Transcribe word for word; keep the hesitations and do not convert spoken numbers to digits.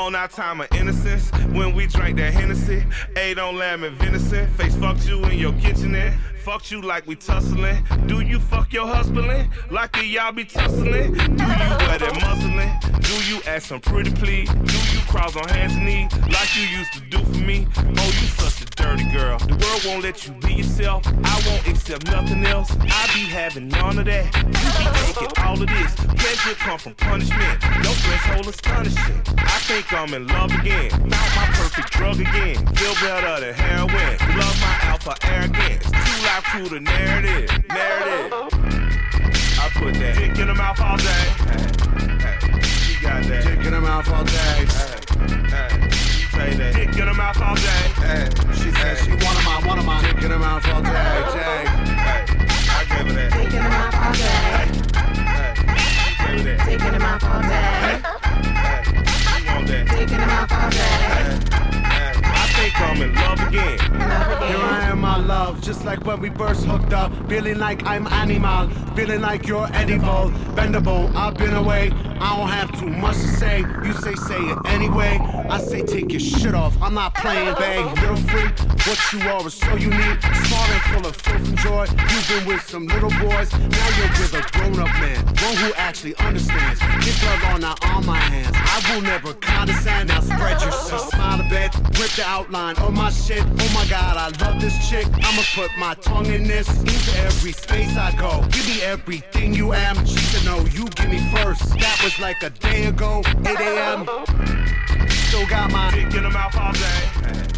on our time of innocence when we drank that Hennessy. Ate on lamb and venison. Face fucked you in your kitchen and fucked you like we tussling. Do you fuck your husband like y'all be tussling? Do you wear that muslin? Do you ask some pretty please? Do you cross on hands and knees like you used to do for me? Oh, you such a dirty girl. The world won't let you be yourself. I won't accept nothing else. I be having none of that. You be taking all of this. Pleasure come from punishment. Your threshold astonishing. I think I'm in love again. Found my perfect drug again. Feel better than heroin. Love my alpha arrogance. Too loud, cool to narrative. Narrative. I put that dick in her mouth all day. Hey, hey. She got that dick in her mouth all day. Hey, hey. Say that dick in her mouth all day. Hey, she said hey. She wanted my, wanted my dick in her mouth all day. Hey, hey. I gave her that dick in her mouth all day. Hey, hey. Dick in her mouth all day. Hey, hey. She want that dick in her mouth all day. Hey, hey. I think I'm in love again. Here I am, my love, just like when we first hooked up. Feeling like I'm animal, feeling like you're edible, bendable. I've been away, I don't have too much to say. You say say it anyway. I say take your shit off. I'm not playing, babe. You're a freak. What you are is so unique, smart and full of filth and joy. You've been with some little boys, now you're with a grown-up man, one who actually understands. Get love on now on my hands. I will never condescend. Now spread your shit, smile a bit, rip the outline of my shit. Oh my God, I love this chick. I'ma put my tongue in this. Into every space I go. Give me everything you am. She should know you give me first. That was like a day ago, eight a.m. Still got my dick in her mouth all day.